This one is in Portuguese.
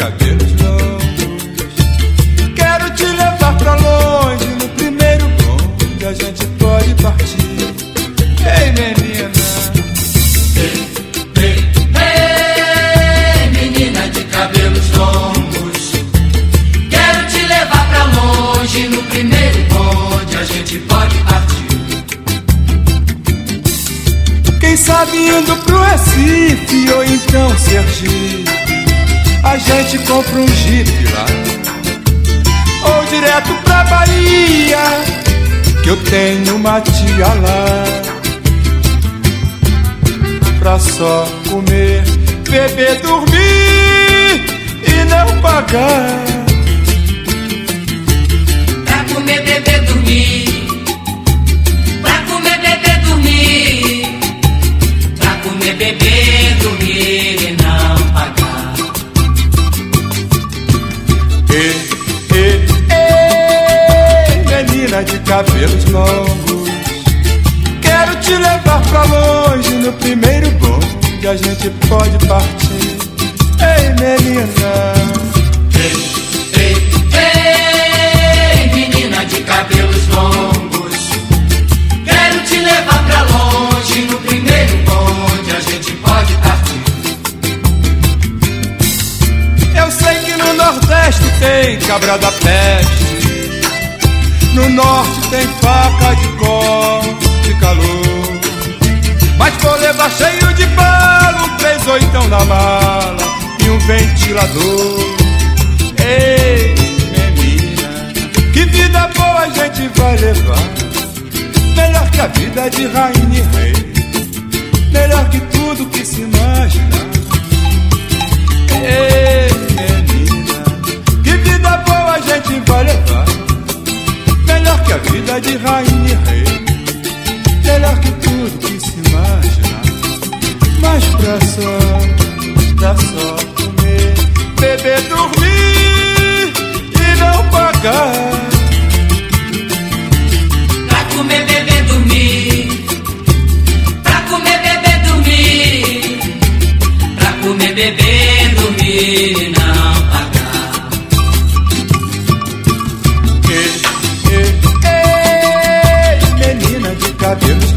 cabelos longos. Quero te levar pra longe, no primeiro bonde a gente pode partir. Ei, menina. Ei, menina de cabelos longos. Quero te levar pra longe, no primeiro bonde a gente pode partir. Quem sabe indo pro Recife ou então Sergipe, a gente compra um jipe lá, ou direto pra Bahia, que eu tenho uma tia lá, pra só comer, beber, dormir e não pagar. Pra comer, beber, dormir. Pra comer, beber, dormir. Pra comer, beber, dormir e não pagar. Menina de cabelos longos, quero te levar pra longe, no primeiro bonde a gente pode partir. Ei, menina. Ei, menina de cabelos longos. Quero te levar pra longe, no primeiro bonde a gente pode partir. Eu sei que no Nordeste tem cabra da peste, no Norte tem faca de corte calor, mas vou levar cheio de bala, um 38 na mala e um ventilador. Ei, menina, que vida boa a gente vai levar, melhor que a vida de rainha e rei, melhor que tudo que se imaginar. Ei, menina, que vida boa a gente vai levar, melhor que a vida de rainha e rei, melhor que tudo que se imaginar. Mas pra só comer, beber, dormir e não pagar. Pra comer, beber, dormir. Pra comer, beber, dormir. Pra comer, beber, dormir e não pagar. Menina de cabelos